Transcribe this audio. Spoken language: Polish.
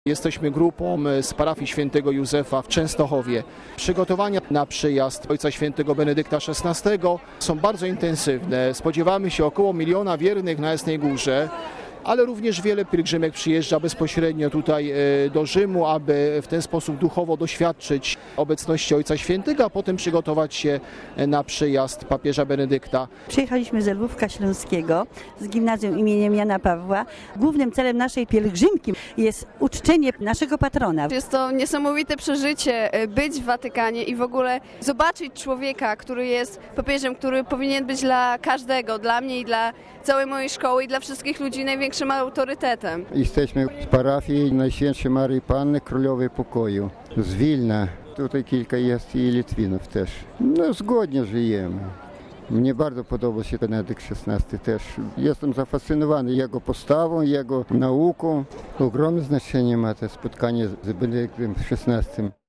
Jesteśmy grupą z parafii świętego Józefa w Częstochowie. Przygotowania na przyjazd Ojca Świętego Benedykta XVI są bardzo intensywne. Spodziewamy się około 1 miliona wiernych na Jasnej Górze, ale również wiele pielgrzymek przyjeżdża bezpośrednio tutaj do Rzymu, aby w ten sposób duchowo doświadczyć obecności Ojca Świętego, a potem przygotować się na przyjazd papieża Benedykta. Przyjechaliśmy z Lwówka Śląskiego, z gimnazjum imieniem Jana Pawła. Głównym celem naszej pielgrzymki jest uczczenie naszego patrona. Jest to niesamowite przeżycie być w Watykanie i w ogóle zobaczyć człowieka, który jest papieżem, który powinien być dla każdego, dla mnie i dla całej mojej szkoły i dla wszystkich ludzi największym autorytetem. Jesteśmy z parafii Najświętszej Maryi Panny Królowej Pokoju z Wilna. Tutaj kilka jest i Litwinów też. No zgodnie żyjemy. Mnie bardzo podoba się Benedykt XVI też. Jestem zafascynowany jego postawą, jego nauką. Ogromne znaczenie ma to spotkanie z Benedyktem XVI.